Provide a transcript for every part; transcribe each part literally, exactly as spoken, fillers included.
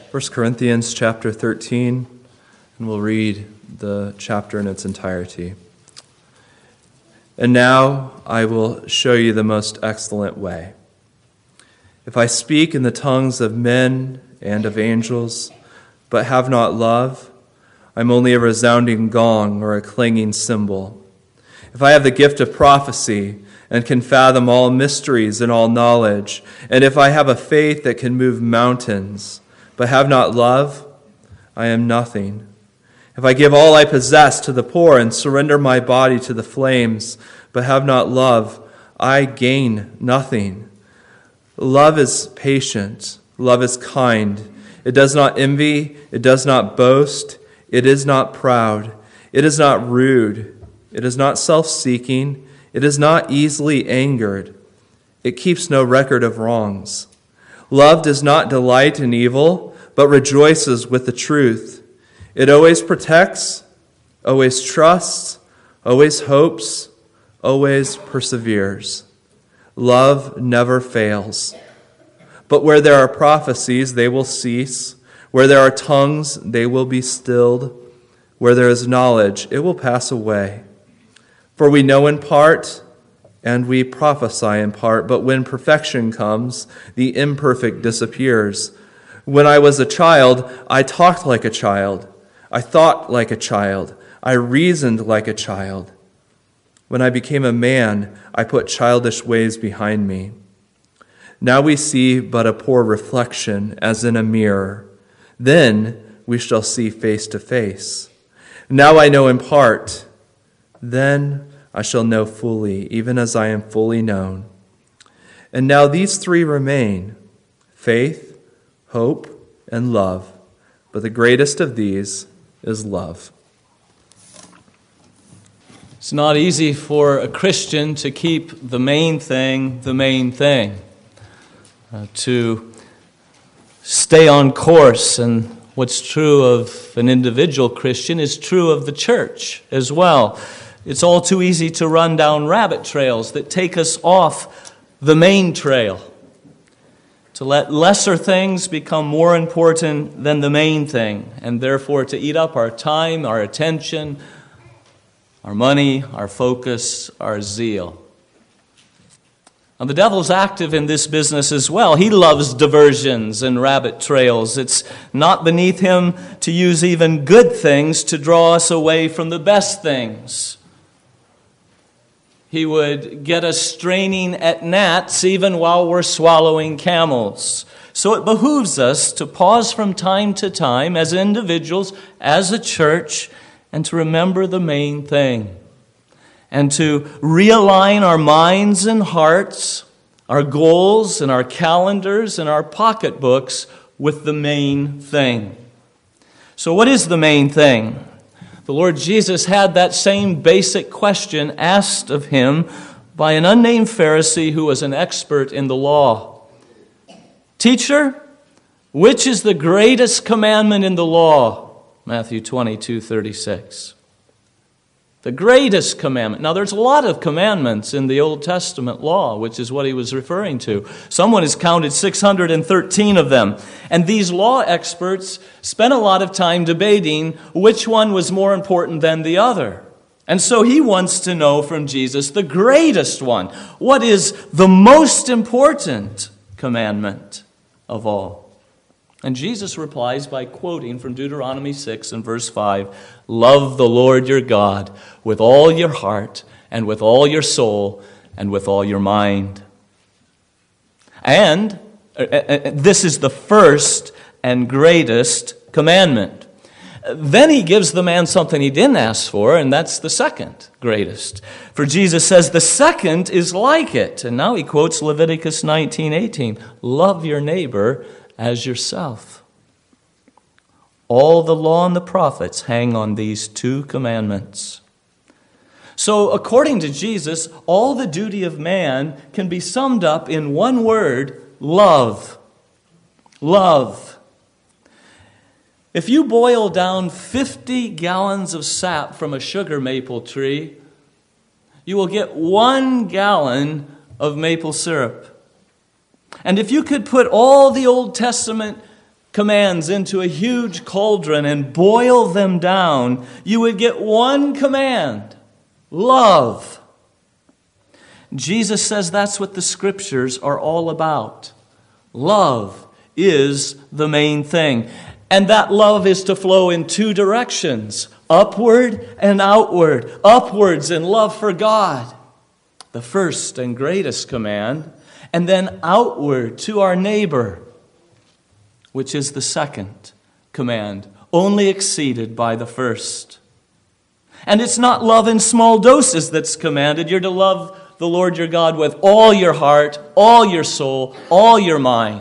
First Corinthians chapter thirteen, and we'll read the chapter in its entirety. And now I will show you the most excellent way. If I speak in the tongues of men and of angels, but have not love, I'm only a resounding gong or a clanging cymbal. If I have the gift of prophecy and can fathom all mysteries and all knowledge, and if I have a faith that can move mountains, but have not love, I am nothing. If I give all I possess to the poor and surrender my body to the flames, but have not love, I gain nothing. Love is patient. Love is kind. It does not envy. It does not boast. It is not proud. It is not rude. It is not self-seeking. It is not easily angered. It keeps no record of wrongs. Love does not delight in evil, but rejoices with the truth. It always protects, always trusts, always hopes, always perseveres. Love never fails. But where there are prophecies, they will cease. Where there are tongues, they will be stilled. Where there is knowledge, it will pass away. For we know in part, and we prophesy in part, but when perfection comes, the imperfect disappears. When I was a child, I talked like a child. I thought like a child. I reasoned like a child. When I became a man, I put childish ways behind me. Now we see but a poor reflection, as in a mirror. Then we shall see face to face. Now I know in part. Then I shall know fully, even as I am fully known. And now these three remain: faith, hope, and love. But the greatest of these is love. It's not easy for a Christian to keep the main thing the main thing. Uh, to stay on course, and what's true of an individual Christian is true of the church as well. It's all too easy to run down rabbit trails that take us off the main trail, to let lesser things become more important than the main thing, and therefore to eat up our time, our attention, our money, our focus, our zeal. Now, the devil's active in this business as well. He loves diversions and rabbit trails. It's not beneath him to use even good things to draw us away from the best things. He would get us straining at gnats even while we're swallowing camels. So it behooves us to pause from time to time as individuals, as a church, and to remember the main thing. And to realign our minds and hearts, our goals and our calendars and our pocketbooks with the main thing. So what is the main thing? The Lord Jesus had that same basic question asked of him by an unnamed Pharisee who was an expert in the law. Teacher, which is the greatest commandment in the law? Matthew twenty-two thirty-six. The greatest commandment. Now, there's a lot of commandments in the Old Testament law, which is what he was referring to. Someone has counted six hundred thirteen of them. And these law experts spent a lot of time debating which one was more important than the other. And so he wants to know from Jesus the greatest one. What is the most important commandment of all? And Jesus replies by quoting from Deuteronomy six and verse five, "Love the Lord your God with all your heart and with all your soul and with all your mind." And uh, this is the first and greatest commandment. Then he gives the man something he didn't ask for, and that's the second greatest. For Jesus says the second is like it. And now he quotes Leviticus nineteen eighteen, "Love your neighbor as yourself." All the law and the prophets hang on these two commandments. So according to Jesus, all the duty of man can be summed up in one word: love. Love. If you boil down fifty gallons of sap from a sugar maple tree, you will get one gallon of maple syrup. And if you could put all the Old Testament commands into a huge cauldron and boil them down, you would get one command: love. Jesus says that's what the Scriptures are all about. Love is the main thing. And that love is to flow in two directions: upward and outward. Upwards in love for God, the first and greatest command, and then outward to our neighbor, which is the second command, only exceeded by the first. And it's not love in small doses that's commanded. You're to love the Lord your God with all your heart, all your soul, all your mind.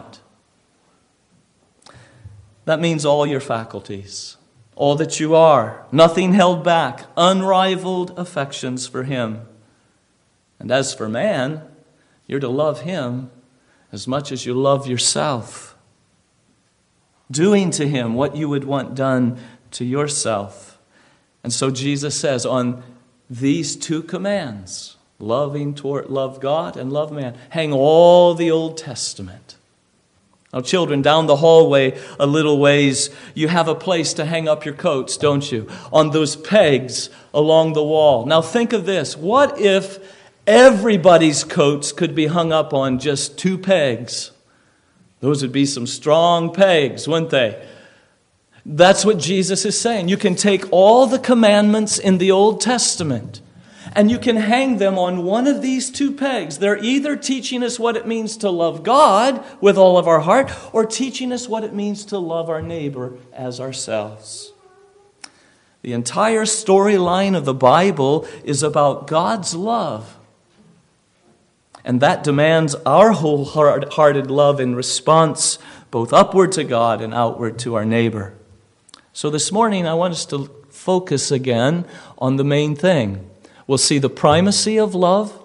That means all your faculties, all that you are, nothing held back, unrivaled affections for Him. And as for man, you're to love him as much as you love yourself, doing to him what you would want done to yourself. And so Jesus says, on these two commands, loving toward love God and love man, hang all the Old Testament. Now, children, down the hallway a little ways, you have a place to hang up your coats, don't you? On those pegs along the wall. Now, think of this. What if everybody's coats could be hung up on just two pegs? Those would be some strong pegs, wouldn't they? That's what Jesus is saying. You can take all the commandments in the Old Testament and you can hang them on one of these two pegs. They're either teaching us what it means to love God with all of our heart, or teaching us what it means to love our neighbor as ourselves. The entire storyline of the Bible is about God's love. And that demands our wholehearted love in response, both upward to God and outward to our neighbor. So this morning, I want us to focus again on the main thing. We'll see the primacy of love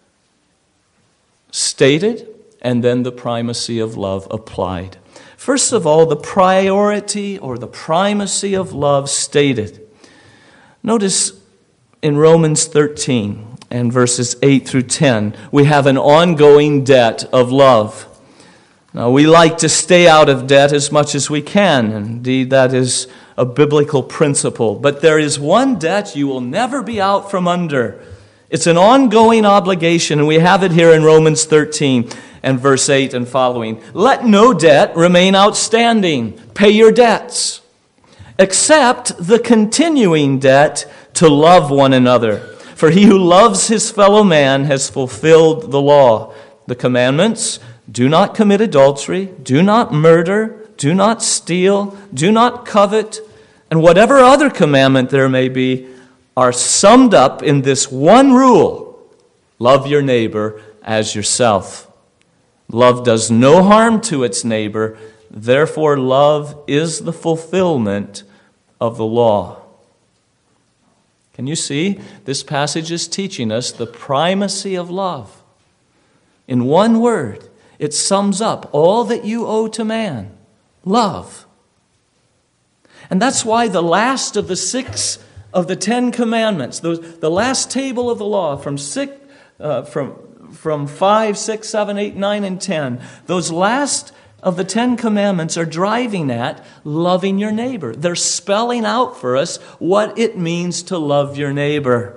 stated, and then the primacy of love applied. First of all, the priority or the primacy of love stated. Notice in Romans thirteen and verses eight through ten, we have an ongoing debt of love. Now, we like to stay out of debt as much as we can. Indeed, that is a biblical principle. But there is one debt you will never be out from under. It's an ongoing obligation, and we have it here in Romans thirteen and verse eight and following. Let no debt remain outstanding. Pay your debts, except the continuing debt to love one another. For he who loves his fellow man has fulfilled the law. The commandments: do not commit adultery, do not murder, do not steal, do not covet, and whatever other commandment there may be, are summed up in this one rule: love your neighbor as yourself. Love does no harm to its neighbor, therefore love is the fulfillment of the law. Can you see? This passage is teaching us the primacy of love. In one word, it sums up all that you owe to man: love. And that's why the last of the six of the Ten Commandments, those, the last table of the law from six, uh, from from five, six, seven, eight, nine, and ten, those last of the Ten Commandments are driving at loving your neighbor. They're spelling out for us what it means to love your neighbor.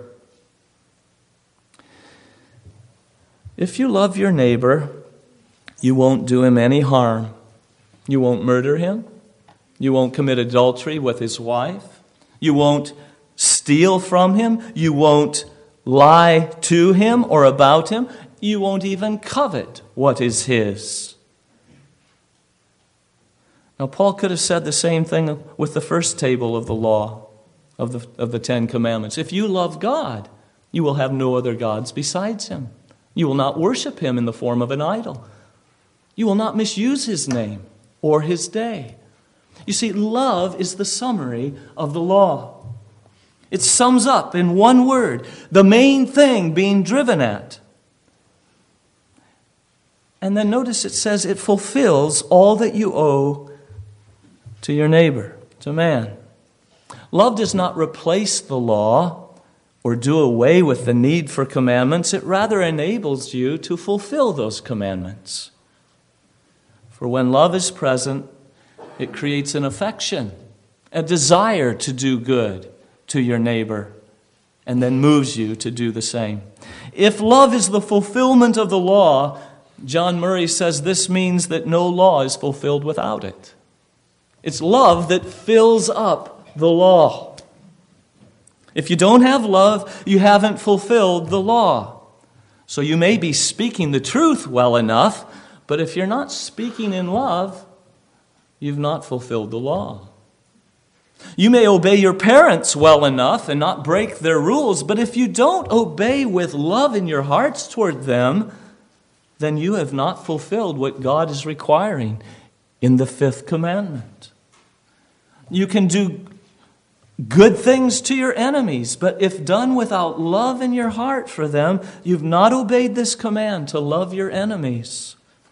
If you love your neighbor, you won't do him any harm. You won't murder him. You won't commit adultery with his wife. You won't steal from him. You won't lie to him or about him. You won't even covet what is his. Now, Paul could have said the same thing with the first table of the law, of the, of the Ten Commandments. If you love God, you will have no other gods besides him. You will not worship him in the form of an idol. You will not misuse his name or his day. You see, love is the summary of the law. It sums up in one word the main thing being driven at. And then notice it says it fulfills all that you owe to your neighbor, to man. Love does not replace the law or do away with the need for commandments. It rather enables you to fulfill those commandments. For when love is present, It creates an affection, a desire to do good to your neighbor, and then moves you to do the same. If love is the fulfillment of the law, John Murray says this means that no law is fulfilled without it. It's love that fills up the law. If you don't have love, you haven't fulfilled the law. So you may be speaking the truth well enough, but if you're not speaking in love, you've not fulfilled the law. You may obey your parents well enough and not break their rules, but if you don't obey with love in your hearts toward them, then you have not fulfilled what God is requiring in the fifth commandment. You can do good things to your enemies, but if done without love in your heart for them, you've not obeyed this command to love your enemies.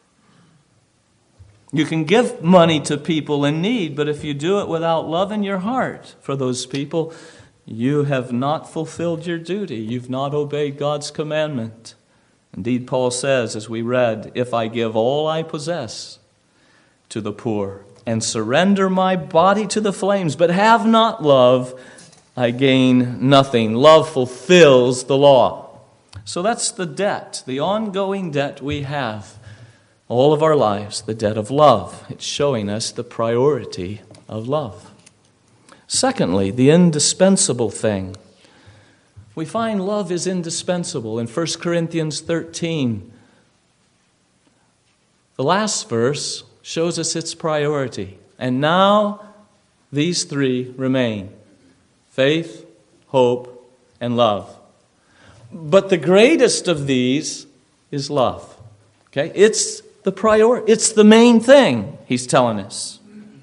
You can give money to people in need, but if you do it without love in your heart for those people, you have not fulfilled your duty. You've not obeyed God's commandment. Indeed, Paul says, as we read, if I give all I possess to the poor and surrender my body to the flames, but have not love, I gain nothing. Love fulfills the law. So that's the debt, the ongoing debt we have all of our lives, the debt of love. It's showing us the priority of love. Secondly, the indispensable thing. We find love is indispensable in First Corinthians thirteen. The last verse shows us its priority. And now these three remain: faith, hope, and love. But the greatest of these is love. Okay? It's the priority. It's the main thing, he's telling us.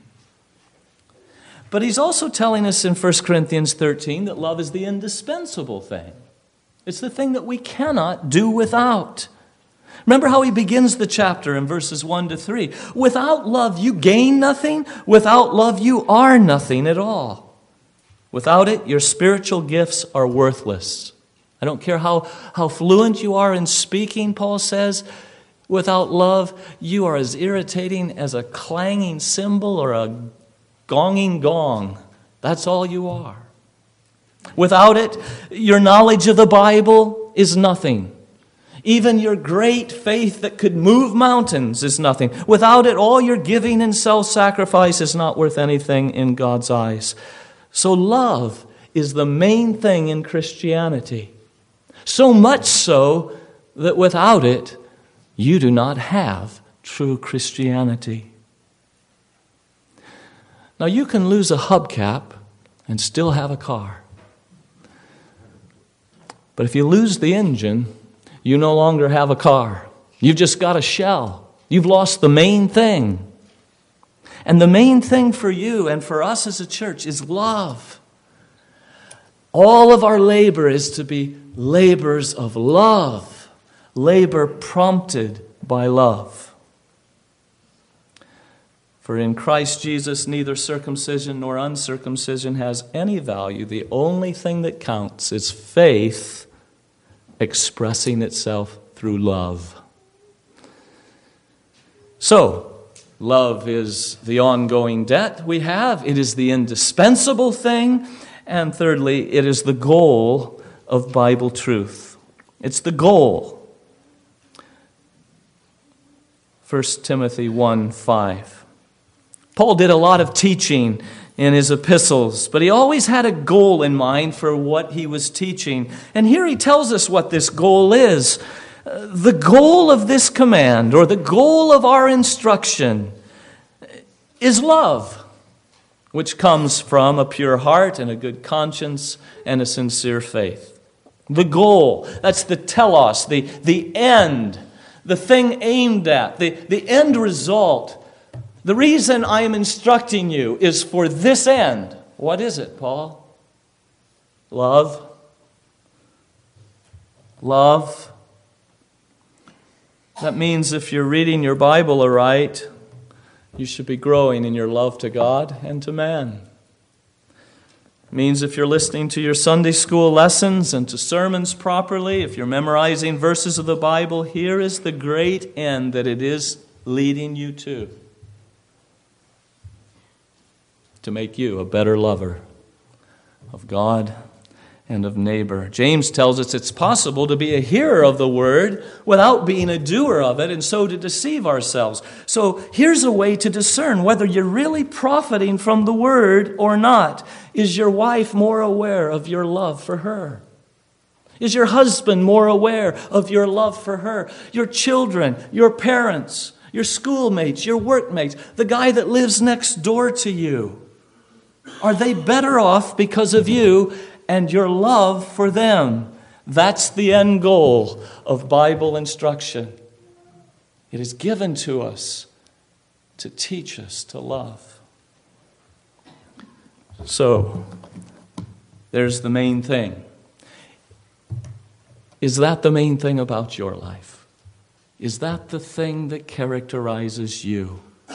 But he's also telling us in First Corinthians thirteen that love is the indispensable thing. It's the thing that we cannot do without. Remember how he begins the chapter in verses one to three. Without love, you gain nothing. Without love, you are nothing at all. Without it, your spiritual gifts are worthless. I don't care how, how fluent you are in speaking, Paul says. Without love, you are as irritating as a clanging cymbal or a gonging gong. That's all you are. Without it, your knowledge of the Bible is nothing. Even your great faith that could move mountains is nothing. Without it, all your giving and self-sacrifice is not worth anything in God's eyes. So love is the main thing in Christianity. So much so that without it, you do not have true Christianity. Now, you can lose a hubcap and still have a car. But if you lose the engine, you no longer have a car. You've just got a shell. You've lost the main thing. And the main thing for you and for us as a church is love. All of our labor is to be labors of love. Labor prompted by love. For in Christ Jesus, neither circumcision nor uncircumcision has any value. The only thing that counts is faith expressing itself through love. So, love is the ongoing debt we have. It is the indispensable thing. And thirdly, it is the goal of Bible truth. It's the goal. First Timothy one five. Paul did a lot of teaching in his epistles, but he always had a goal in mind for what he was teaching. And here he tells us what this goal is. The goal of this command, or the goal of our instruction, is love, which comes from a pure heart and a good conscience and a sincere faith. The goal, that's the telos, the, the end, the thing aimed at, the, the end result. The reason I am instructing you is for this end. What is it, Paul? Love. Love. That means if you're reading your Bible aright, you should be growing in your love to God and to man. It means if you're listening to your Sunday school lessons and to sermons properly, if you're memorizing verses of the Bible, here is the great end that it is leading you to. to make you a better lover of God and of neighbor. James tells us it's possible to be a hearer of the word without being a doer of it, and so to deceive ourselves. So here's a way to discern whether you're really profiting from the word or not. Is your wife more aware of your love for her? Is your husband more aware of your love for her? Your children, your parents, your schoolmates, your workmates, the guy that lives next door to you. Are they better off because of you and your love for them? That's the end goal of Bible instruction. It is given to us to teach us to love. So, there's the main thing. Is that the main thing about your life? Is that the thing that characterizes you?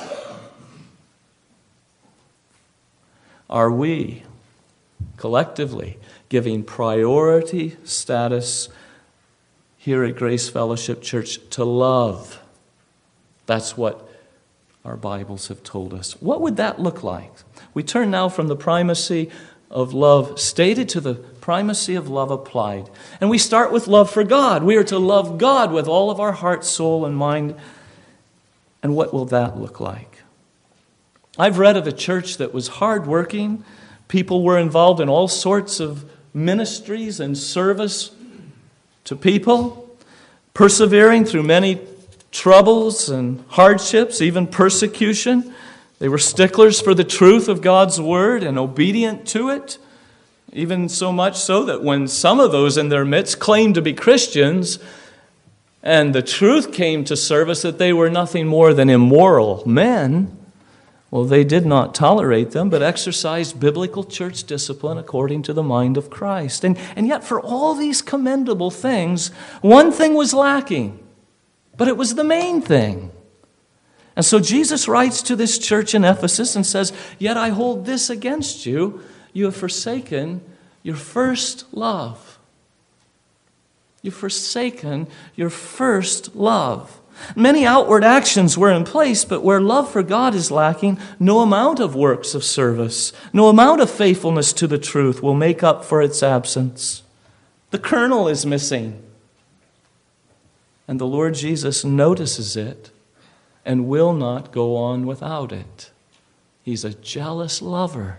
Are we collectively giving priority status here at Grace Fellowship Church to love? That's what our Bibles have told us. What would that look like? We turn now from the primacy of love stated to the primacy of love applied. And we start with love for God. We are to love God with all of our heart, soul, and mind. And what will that look like? I've read of a church that was hardworking. People were involved in all sorts of ministries and service to people, persevering through many troubles and hardships, even persecution. They were sticklers for the truth of God's word and obedient to it, even so much so that when some of those in their midst claimed to be Christians and the truth came to surface that they were nothing more than immoral men, well, they did not tolerate them, but exercised biblical church discipline according to the mind of Christ. And, and yet for all these commendable things, one thing was lacking, but it was the main thing. And so Jesus writes to this church in Ephesus and says, "Yet I hold this against you. You have forsaken your first love." You've forsaken your first love. Many outward actions were in place, but where love for God is lacking, no amount of works of service, no amount of faithfulness to the truth will make up for its absence. The kernel is missing. And the Lord Jesus notices it and will not go on without it. He's a jealous lover.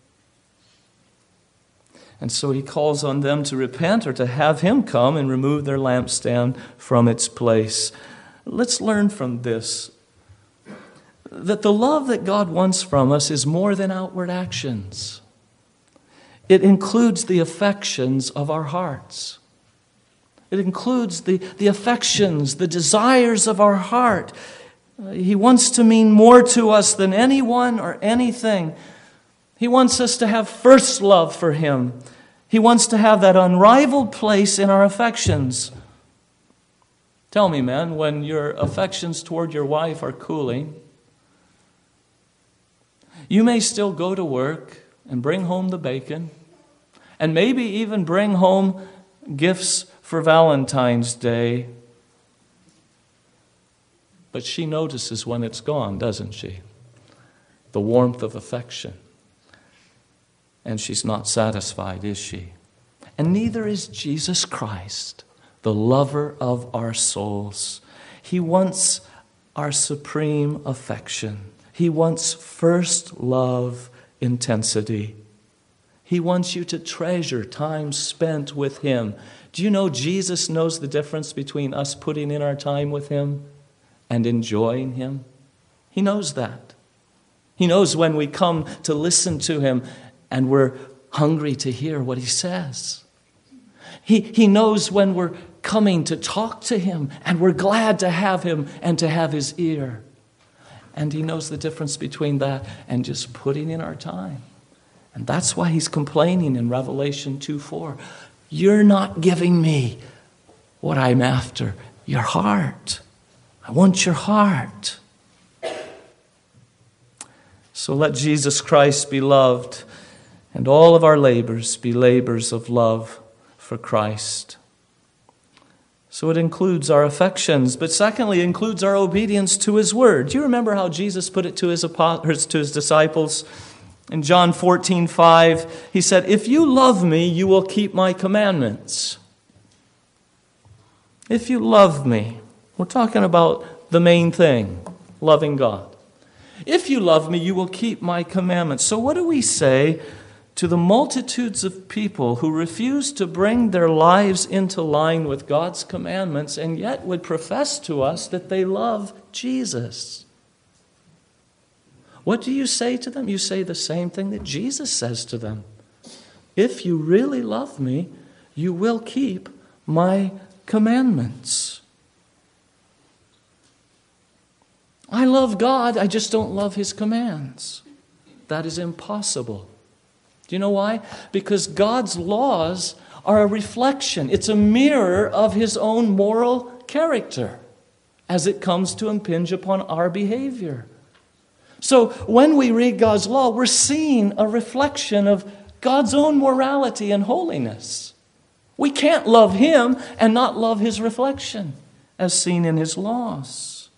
And so he calls on them to repent or to have him come and remove their lampstand from its place. Let's learn from this that the love that God wants from us is more than outward actions. It includes the affections of our hearts. It includes the, the affections, the desires of our heart. He wants to mean more to us than anyone or anything. He wants us to have first love for him. He wants to have that unrivaled place in our affections. Tell me, man, when your affections toward your wife are cooling, you may still go to work and bring home the bacon, and maybe even bring home gifts for Valentine's Day. But she notices when it's gone, doesn't she? The warmth of affection. And she's not satisfied, is she? And neither is Jesus Christ, the lover of our souls. He wants our supreme affection. He wants first love intensity. He wants you to treasure time spent with him. Do you know Jesus knows the difference between us putting in our time with him and enjoying him? He knows that. He knows when we come to listen to him and we're hungry to hear what he says. He, he knows when we're coming to talk to him and we're glad to have him and to have his ear. And he knows the difference between that and just putting in our time. And that's why he's complaining in Revelation two four. You're not giving me what I'm after, your heart. I want your heart. So let Jesus Christ be loved, and all of our labors be labors of love for Christ. So it includes our affections, but secondly, it includes our obedience to his word. Do you remember how Jesus put it to his, to his disciples In John fourteen five, he said, "If you love me, you will keep my commandments." If you love me, we're talking about the main thing, loving God. If you love me, you will keep my commandments. So what do we say to the multitudes of people who refuse to bring their lives into line with God's commandments and yet would profess to us that they love Jesus? What do you say to them? You say the same thing that Jesus says to them. If you really love me, you will keep my commandments. I love God, I just don't love His commands. That is impossible. Do you know why? Because God's laws are a reflection. It's a mirror of His own moral character as it comes to impinge upon our behavior. So when we read God's law, we're seeing a reflection of God's own morality and holiness. We can't love Him and not love His reflection, as seen in His laws.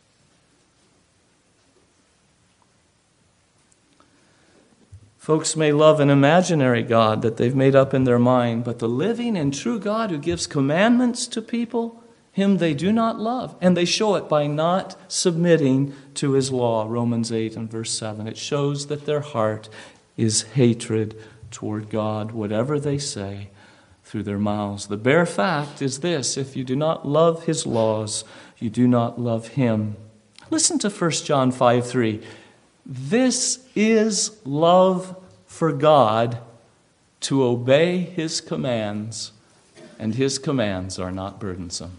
Folks may love an imaginary God that they've made up in their mind, but the living and true God who gives commandments to people, Him they do not love. And they show it by not submitting to His law, Romans eight and verse seven. It shows that their heart is hatred toward God, whatever they say through their mouths. The bare fact is this: if you do not love His laws, you do not love Him. Listen to First John five three. This is love for God, to obey His commands, and His commands are not burdensome.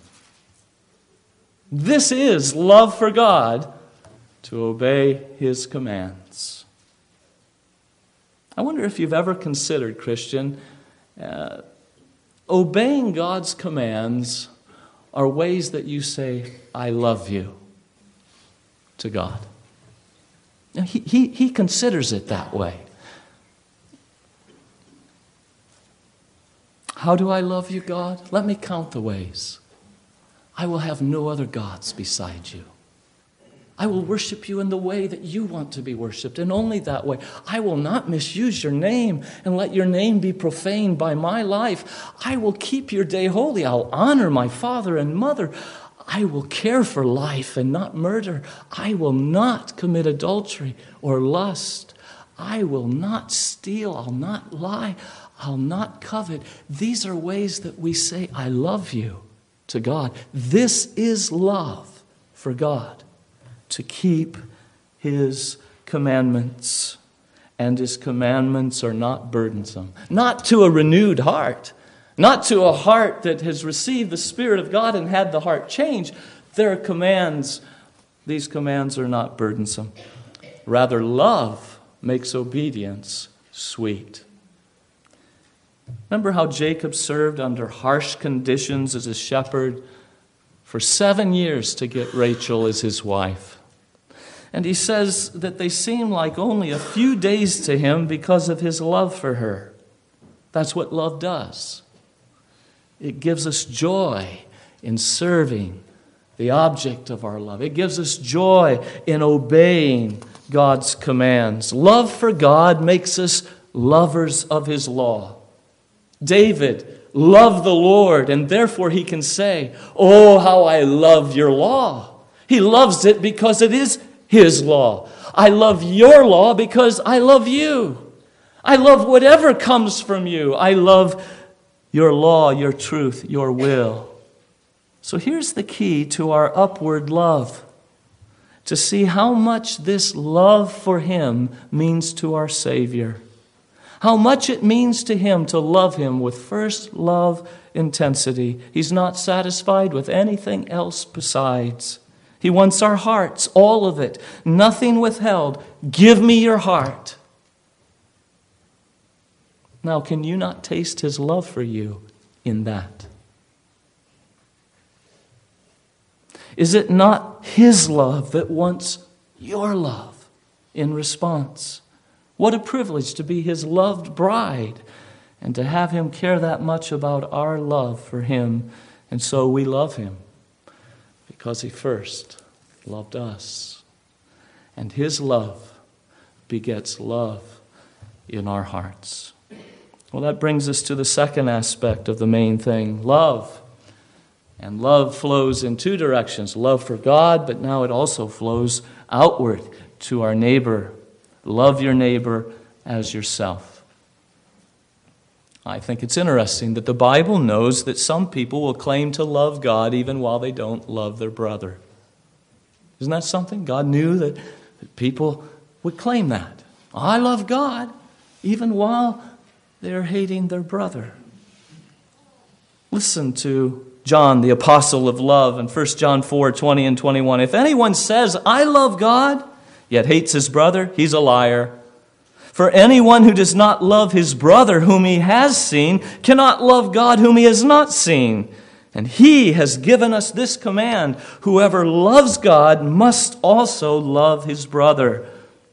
This is love for God, to obey His commands. I wonder if you've ever considered, Christian, uh, obeying God's commands are ways that you say, "I love you," to God. Now, he, he, he considers it that way. How do I love you, God? Let me count the ways. I will have no other gods beside you. I will worship you in the way that you want to be worshipped, and only that way. I will not misuse your name and let your name be profaned by my life. I will keep your day holy. I'll honor my father and mother. I will care for life and not murder. I will not commit adultery or lust. I will not steal. I'll not lie. I'll not covet. These are ways that we say, "I love you," to God. This is love for God, to keep His commandments. And His commandments are not burdensome. Not to a renewed heart. Not to a heart that has received the Spirit of God and had the heart change. Their commands, these commands are not burdensome. Rather, love makes obedience sweet. Remember how Jacob served under harsh conditions as a shepherd for seven years to get Rachel as his wife. And he says that they seem like only a few days to him because of his love for her. That's what love does. It gives us joy in serving the object of our love. It gives us joy in obeying God's commands. Love for God makes us lovers of His law. David loved the Lord, and therefore he can say, "Oh, how I love your law." He loves it because it is His law. I love your law because I love you. I love whatever comes from you. I love your law, your truth, your will. So here's the key to our upward love. To see how much this love for Him means to our Savior. How much it means to Him to love Him with first love intensity. He's not satisfied with anything else besides. He wants our hearts, all of it, nothing withheld. Give me your heart. Now, can you not taste His love for you in that? Is it not His love that wants your love in response? What a privilege to be His loved bride and to have Him care that much about our love for Him. And so we love Him because He first loved us. And His love begets love in our hearts. Well, that brings us to the second aspect of the main thing, love. And love flows in two directions, love for God, but now it also flows outward to our neighbor. Love your neighbor as yourself. I think it's interesting that the Bible knows that some people will claim to love God even while they don't love their brother. Isn't that something? God knew that people would claim that. I love God even while they're hating their brother. Listen to John, the apostle of love, in First John four, twenty and twenty-one. If anyone says, I love God, yet hates his brother, he's a liar. For anyone who does not love his brother whom he has seen cannot love God whom he has not seen. And he has given us this command, whoever loves God must also love his brother.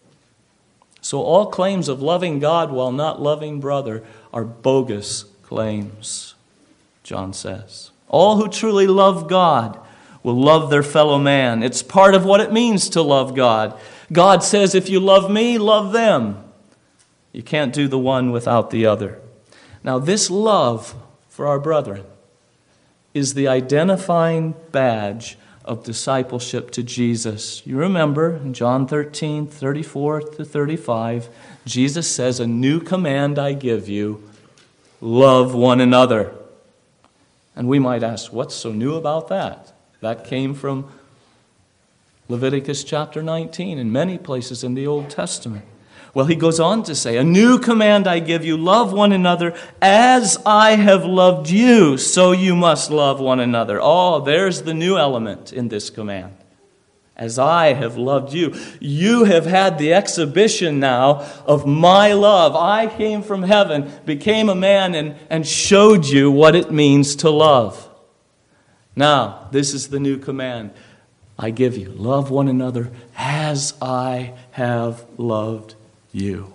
So all claims of loving God while not loving brother are bogus claims, John says. All who truly love God will love their fellow man. It's part of what it means to love God. God says, if you love me, love them. You can't do the one without the other. Now, this love for our brethren is the identifying badge of discipleship to Jesus. You remember in John thirteen, thirty-four to thirty-five, Jesus says, a new command I give you, love one another. And we might ask, what's so new about that? That came from Leviticus chapter nineteen and many places in the Old Testament. Well, he goes on to say, a new command I give you, love one another as I have loved you, so you must love one another. Oh, there's the new element in this command. As I have loved you. You have had the exhibition now of my love. I came from heaven, became a man, and, and showed you what it means to love. Now, this is the new command I give you. Love one another as I have loved you.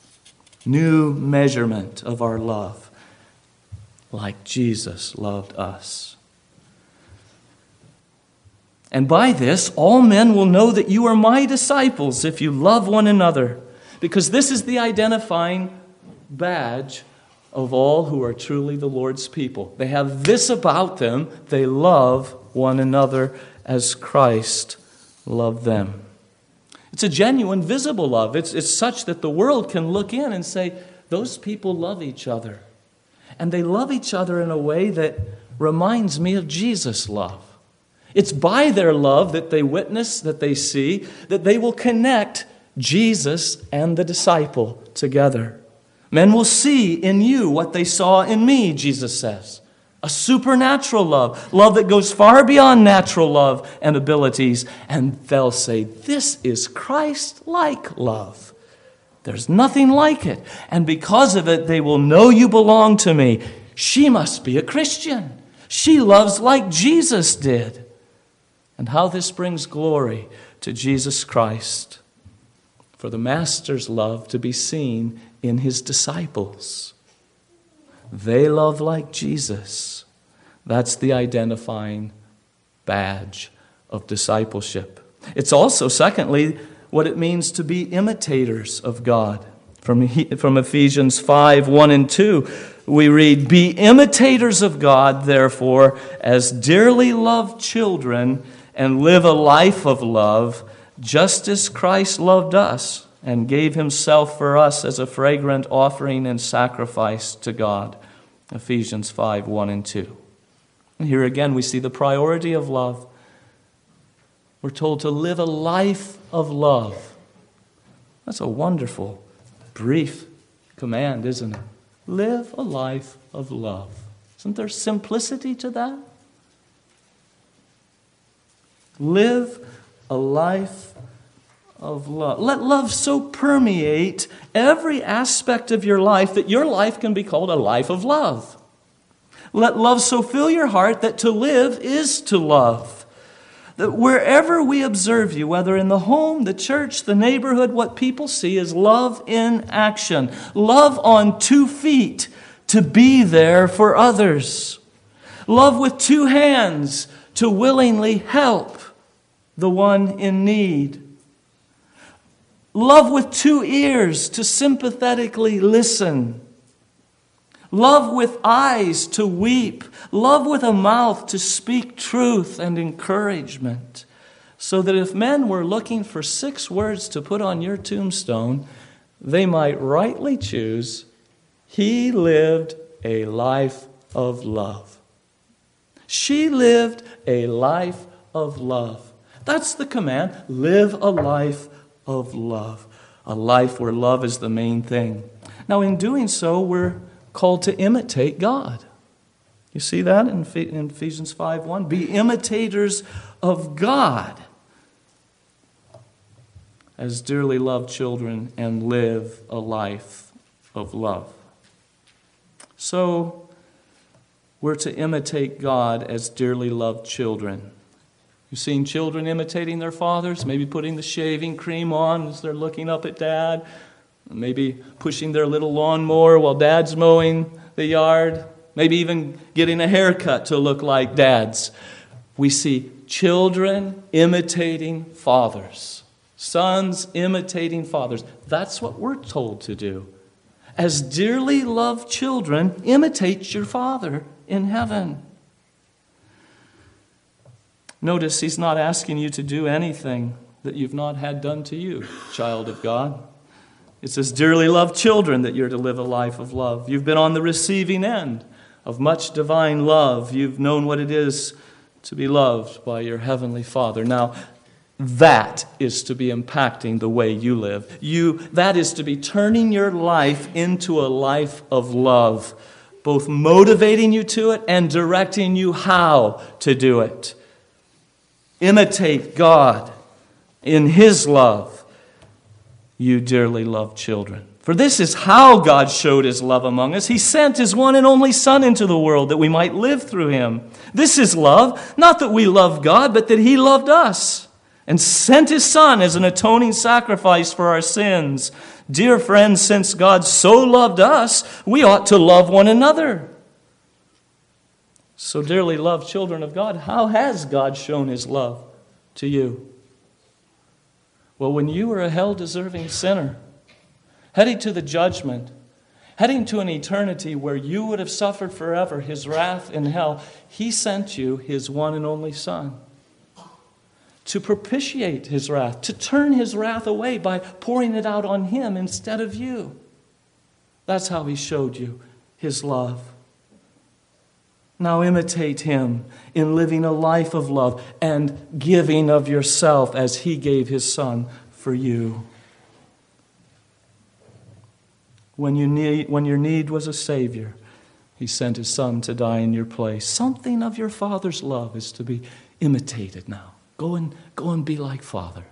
New measurement of our love, like Jesus loved us. And by this, all men will know that you are my disciples if you love one another, because this is the identifying badge of all who are truly the Lord's people. They have this about them. They love one another as Christ loved them. It's a genuine, visible love. It's, it's such that the world can look in and say, those people love each other. And they love each other in a way that reminds me of Jesus' love. It's by their love that they witness, that they see, that they will connect Jesus and the disciple together. Men will see in you what they saw in me, Jesus says. A supernatural love, love that goes far beyond natural love and abilities. And they'll say, this is Christ-like love. There's nothing like it. And because of it, they will know you belong to me. She must be a Christian. She loves like Jesus did. And how this brings glory to Jesus Christ. For the Master's love to be seen in his disciples. They love like Jesus. That's the identifying badge of discipleship. It's also, secondly, what it means to be imitators of God. From, from Ephesians five, one and two, we read, be imitators of God, therefore, as dearly loved children, and live a life of love, just as Christ loved us and gave himself for us as a fragrant offering and sacrifice to God. Ephesians five, one and two. And here again we see the priority of love. We're told to live a life of love. That's a wonderful, brief command, isn't it? Live a life of love. Isn't there simplicity to that? Live a life of love. Let love so permeate every aspect of your life that your life can be called a life of love. Let love so fill your heart that to live is to love. That wherever we observe you, whether in the home, the church, the neighborhood, what people see is love in action. Love on two feet to be there for others. Love with two hands to willingly help the one in need. Love with two ears to sympathetically listen. Love with eyes to weep. Love with a mouth to speak truth and encouragement. So that if men were looking for six words to put on your tombstone, they might rightly choose, he lived a life of love. She lived a life of love. That's the command. Live a life of love. A life where love is the main thing. Now, in doing so, we're called to imitate God. You see that in Ephesians five one? Be imitators of God as dearly loved children and live a life of love. So, we're to imitate God as dearly loved children. You've seen children imitating their fathers, maybe putting the shaving cream on as they're looking up at Dad, maybe pushing their little lawnmower while Dad's mowing the yard, maybe even getting a haircut to look like Dad's. We see children imitating fathers, sons imitating fathers. That's what we're told to do. As dearly loved children, imitate your Father in heaven. Notice he's not asking you to do anything that you've not had done to you, child of God. It's as dearly loved children that you're to live a life of love. You've been on the receiving end of much divine love. You've known what it is to be loved by your heavenly Father. Now, that is to be impacting the way you live. You, that is to be turning your life into a life of love, both motivating you to it and directing you how to do it. Imitate God in His love, you dearly loved children. For this is how God showed His love among us. He sent His one and only Son into the world that we might live through Him. This is love, not that we love God, but that He loved us and sent His Son as an atoning sacrifice for our sins. Dear friends, since God so loved us, we ought to love one another. So dearly loved children of God, how has God shown His love to you? Well, when you were a hell-deserving sinner, heading to the judgment, heading to an eternity where you would have suffered forever His wrath in hell, He sent you His one and only Son to propitiate His wrath, to turn His wrath away by pouring it out on Him instead of you. That's how He showed you His love. Now imitate Him in living a life of love and giving of yourself as He gave His Son for you. When you need, when your need was a Savior, He sent His Son to die in your place. Something of your Father's love is to be imitated now. Go and, go and be like Father.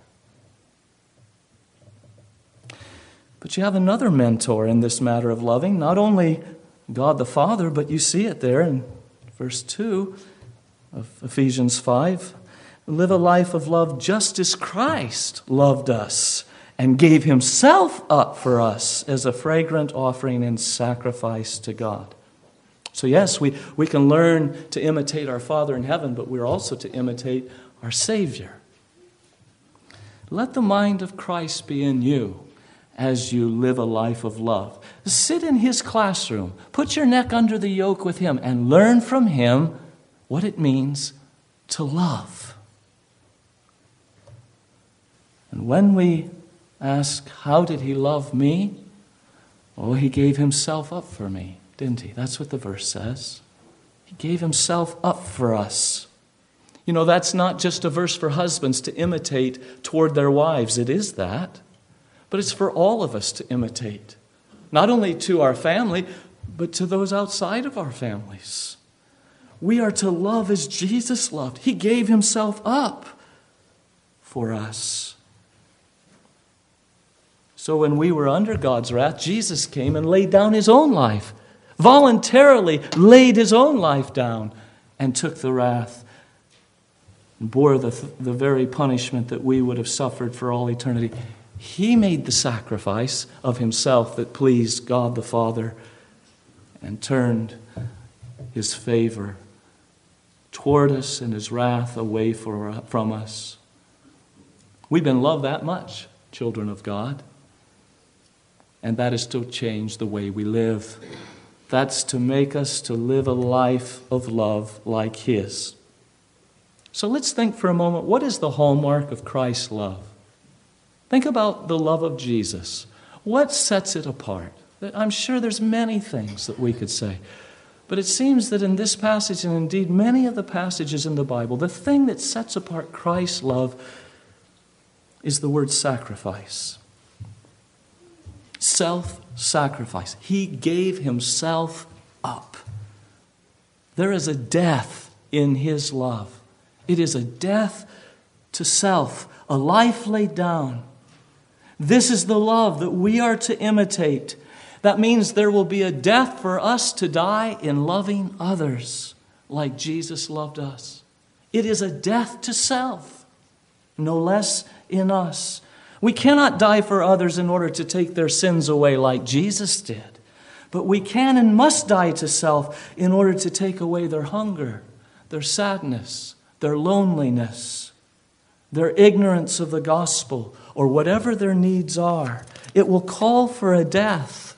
But you have another mentor in this matter of loving. Not only God the Father, but you see it there in verse two of Ephesians five. Live a life of love just as Christ loved us and gave Himself up for us as a fragrant offering and sacrifice to God. So yes, we, we can learn to imitate our Father in heaven, but we're also to imitate our Savior. Let the mind of Christ be in you as you live a life of love. Sit in His classroom. Put your neck under the yoke with Him and learn from Him what it means to love. And when we ask, how did He love me? Oh, He gave Himself up for me, didn't He? That's what the verse says. He gave Himself up for us. You know, that's not just a verse for husbands to imitate toward their wives. It is that. But it's for all of us to imitate. Not only to our family, but to those outside of our families. We are to love as Jesus loved. He gave Himself up for us. So when we were under God's wrath, Jesus came and laid down His own life. Voluntarily laid His own life down and took the wrath and bore the, the very punishment that we would have suffered for all eternity. He made the sacrifice of Himself that pleased God the Father and turned His favor toward us and His wrath away for, from us. We've been loved that much children of God. And that is to change the way we live. That's to make us to live a life of love like His. So let's think for a moment, what is the hallmark of Christ's love? Think about the love of Jesus. What sets it apart? I'm sure there's many things that we could say. But it seems that in this passage, and indeed many of the passages in the Bible, the thing that sets apart Christ's love is the word sacrifice. Self-sacrifice. He gave Himself up. There is a death in His love. It is a death to self, a life laid down. This is the love that we are to imitate. That means there will be a death for us to die in loving others like Jesus loved us. It is a death to self, no less in us. We cannot die for others in order to take their sins away like Jesus did. But we can and must die to self in order to take away their hunger, their sadness, their loneliness, their ignorance of the gospel, or whatever their needs are. It will call for a death.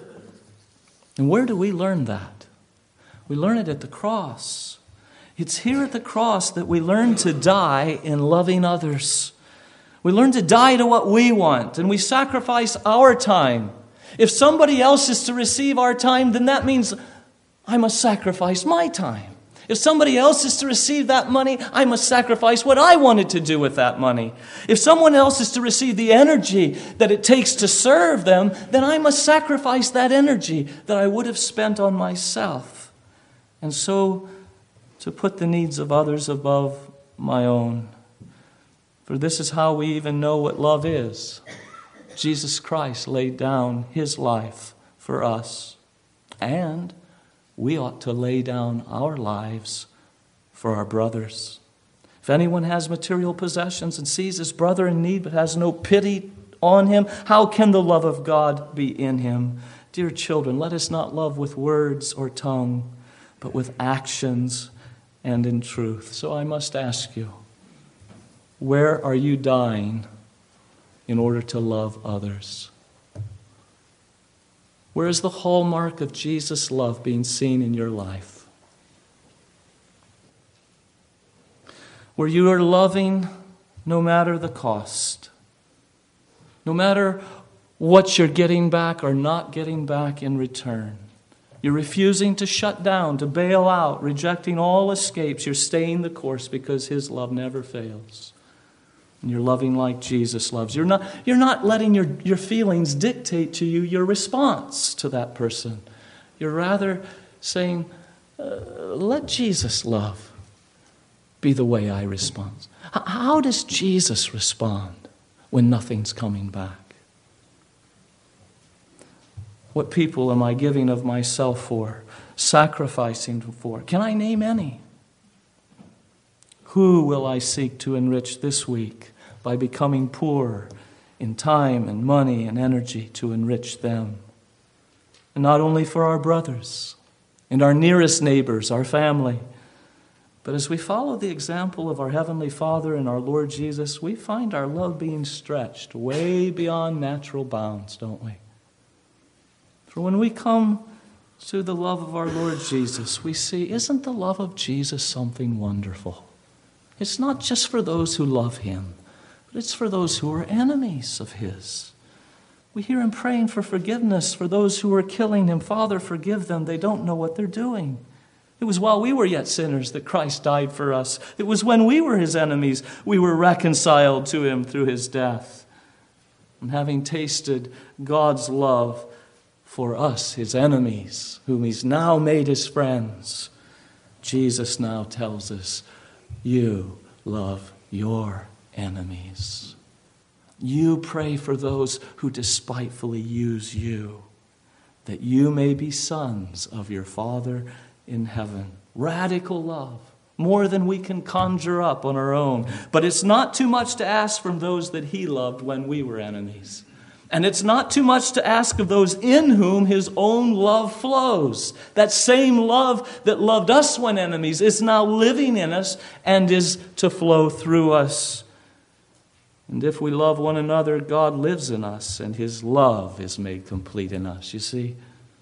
And where do we learn that? We learn it at the cross. It's here at the cross that we learn to die in loving others. We learn to die to what we want, and we sacrifice our time. If somebody else is to receive our time, then that means I must sacrifice my time. If somebody else is to receive that money, I must sacrifice what I wanted to do with that money. If someone else is to receive the energy that it takes to serve them, then I must sacrifice that energy that I would have spent on myself. And so, to put the needs of others above my own. For this is how we even know what love is. Jesus Christ laid down His life for us. And we ought to lay down our lives for our brothers. If anyone has material possessions and sees his brother in need but has no pity on him, how can the love of God be in him? Dear children, let us not love with words or tongue, but with actions and in truth. So I must ask you, where are you dying in order to love others? Where is the hallmark of Jesus' love being seen in your life? Where you are loving no matter the cost, no matter what you're getting back or not getting back in return. You're refusing to shut down, to bail out, rejecting all escapes. You're staying the course because His love never fails. And you're loving like Jesus loves. You're not, you're not letting your, your feelings dictate to you your response to that person. You're rather saying, uh, let Jesus' love be the way I respond. H- how does Jesus respond when nothing's coming back? What people am I giving of myself for, sacrificing for? Can I name any? Who will I seek to enrich this week by becoming poor in time and money and energy to enrich them? And not only for our brothers and our nearest neighbors, our family, but as we follow the example of our Heavenly Father and our Lord Jesus, we find our love being stretched way beyond natural bounds, don't we? For when we come to the love of our Lord Jesus, we see, isn't the love of Jesus something wonderful? It's not just for those who love Him, but it's for those who are enemies of His. We hear Him praying for forgiveness for those who are killing Him. Father, forgive them. They don't know what they're doing. It was while we were yet sinners that Christ died for us. It was when we were His enemies we were reconciled to Him through His death. And having tasted God's love for us, His enemies, whom He's now made His friends, Jesus now tells us, you love your enemies. You pray for those who despitefully use you, that you may be sons of your Father in heaven. Radical love, more than we can conjure up on our own. But it's not too much to ask from those that He loved when we were enemies. And it's not too much to ask of those in whom His own love flows. That same love that loved us when enemies is now living in us and is to flow through us. And if we love one another, God lives in us, and his love is made complete in us, you see?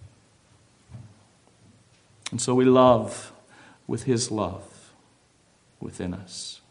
And so we love with his love within us.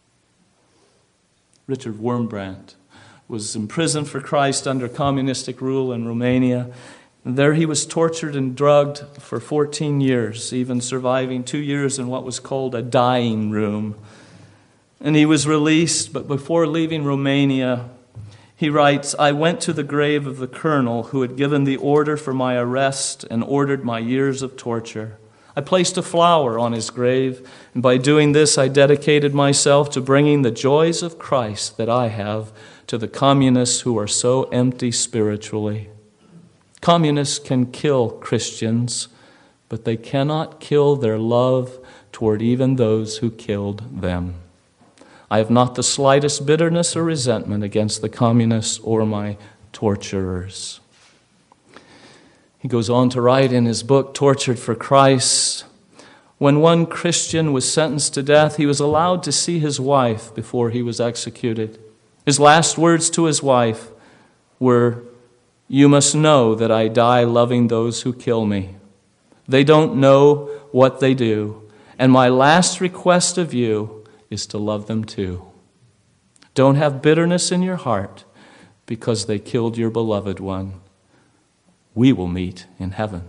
Richard Wurmbrand was imprisoned for Christ under communistic rule in Romania. And there he was tortured and drugged for fourteen years, even surviving two years in what was called a dying room. And he was released, but before leaving Romania, he writes, "I went to the grave of the colonel who had given the order for my arrest and ordered my years of torture. I placed a flower on his grave, and by doing this I dedicated myself to bringing the joys of Christ that I have to the communists who are so empty spiritually. Communists can kill Christians, but they cannot kill their love toward even those who killed them. I have not the slightest bitterness or resentment against the communists or my torturers." He goes on to write in his book, Tortured for Christ, when one Christian was sentenced to death, he was allowed to see his wife before he was executed. His last words to his wife were, "You must know that I die loving those who kill me. They don't know what they do, and my last request of you is to love them too. Don't have bitterness in your heart because they killed your beloved one. We will meet in heaven."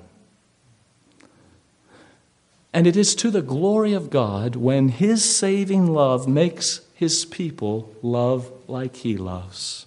And it is to the glory of God when his saving love makes his people love like he loves.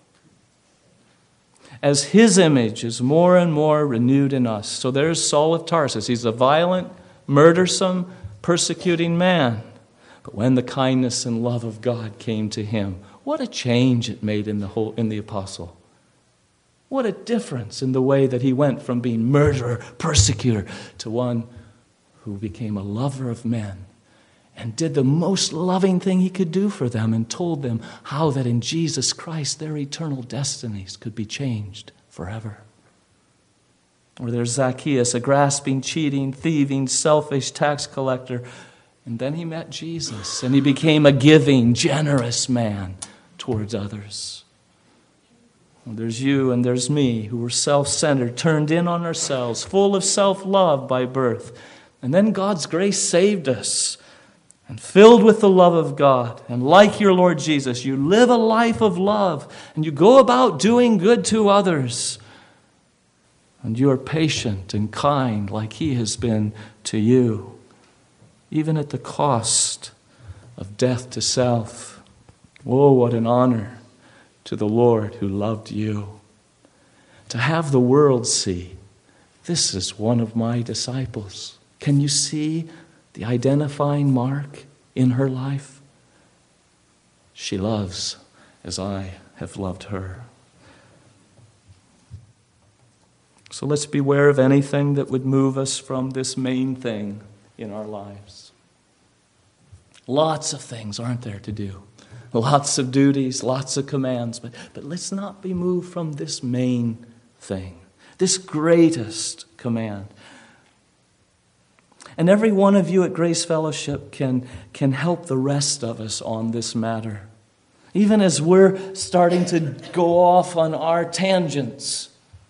As his image is more and more renewed in us. So there's Saul of Tarsus. He's a violent, murdersome, persecuting man. But when the kindness and love of God came to him, what a change it made in the whole in the apostle. What a difference in the way that he went from being murderer, persecutor, to one who became a lover of men and did the most loving thing he could do for them and told them how that in Jesus Christ their eternal destinies could be changed forever. Or there's Zacchaeus, a grasping, cheating, thieving, selfish tax collector. And then he met Jesus, and he became a giving, generous man towards others. And there's you and there's me, who were self-centered, turned in on ourselves, full of self-love by birth. And then God's grace saved us, and filled with the love of God. And like your Lord Jesus, you live a life of love, and you go about doing good to others. And you are patient and kind like he has been to you, even at the cost of death to self. Oh, what an honor to the Lord who loved you. To have the world see, this is one of my disciples. Can you see the identifying mark in her life? She loves as I have loved her. So let's beware of anything that would move us from this main thing in our lives. Lots of things, aren't there, to do? Lots of duties, lots of commands, but, but let's not be moved from this main thing, this greatest command. And every one of you at Grace Fellowship can, can help the rest of us on this matter. Even as we're starting to go off on our tangents,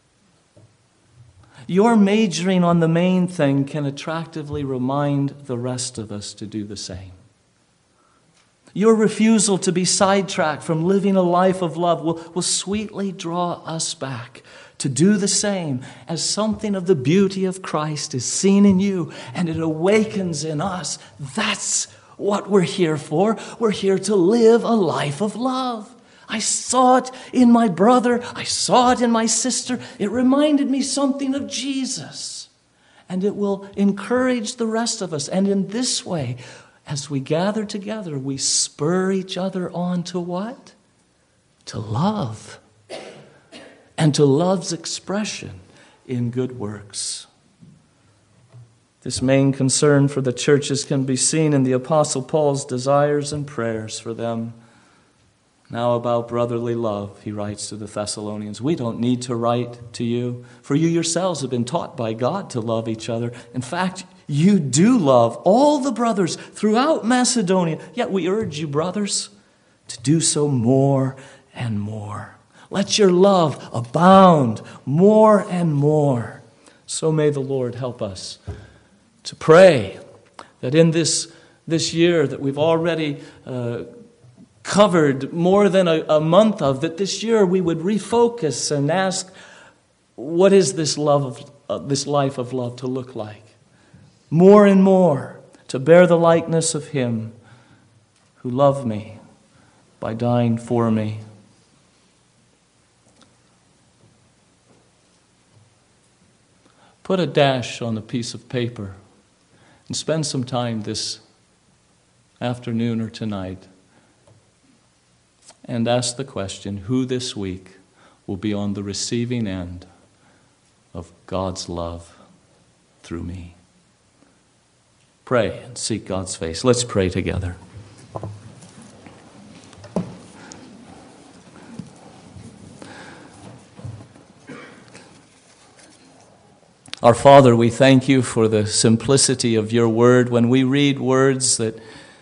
your majoring on the main thing can attractively remind the rest of us to do the same. Your refusal to be sidetracked from living a life of love will, will sweetly draw us back to do the same, as something of the beauty of Christ is seen in you and it awakens in us. That's what we're here for. We're here to live a life of love. I saw it in my brother. I saw it in my sister. It reminded me something of Jesus. And it will encourage the rest of us. And in this way, as we gather together, we spur each other on to what? To love. And to love's expression in good works. This main concern for the churches can be seen in the Apostle Paul's desires and prayers for them. Now about brotherly love, he writes to the Thessalonians. We don't need to write to you, for you yourselves have been taught by God to love each other. In fact, you do love all the brothers throughout Macedonia. Yet we urge you, brothers, to do so more and more. Let your love abound more and more. So may the Lord help us to pray that in this, this year that we've already uh, covered more than a, a month of, that this year we would refocus and ask, what is this love of uh, this life of love to look like? More and more to bear the likeness of Him who loved me by dying for me. Put a dash on a piece of paper and spend some time this afternoon or tonight and ask the question, who this week will be on the receiving end of God's love through me? Pray and seek God's face. Let's pray together. Our Father, we thank you for the simplicity of your word. When we read words that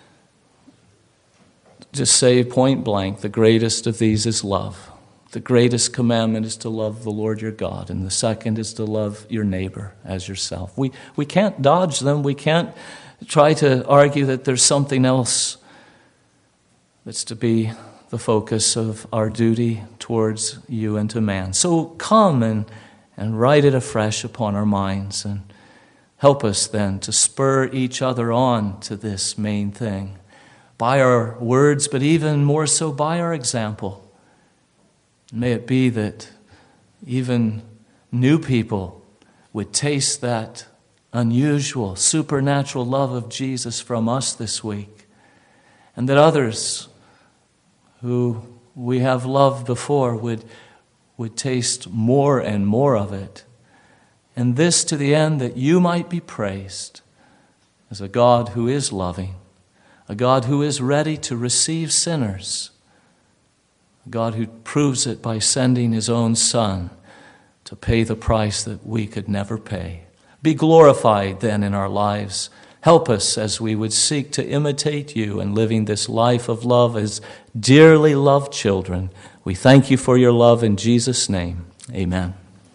just say point blank, the greatest of these is love. The greatest commandment is to love the Lord your God, and the second is to love your neighbor as yourself. We we can't dodge them. We can't try to argue that there's something else that's to be the focus of our duty towards you and to man. So come and, and write it afresh upon our minds, and help us then to spur each other on to this main thing by our words, but even more so by our example. May it be that even new people would taste that unusual, supernatural love of Jesus from us this week, and that others who we have loved before would, would taste more and more of it. And this to the end that you might be praised as a God who is loving, a God who is ready to receive sinners, God who proves it by sending his own Son to pay the price that we could never pay. Be glorified then in our lives. Help us as we would seek to imitate you in living this life of love as dearly loved children. We thank you for your love in Jesus' name. Amen.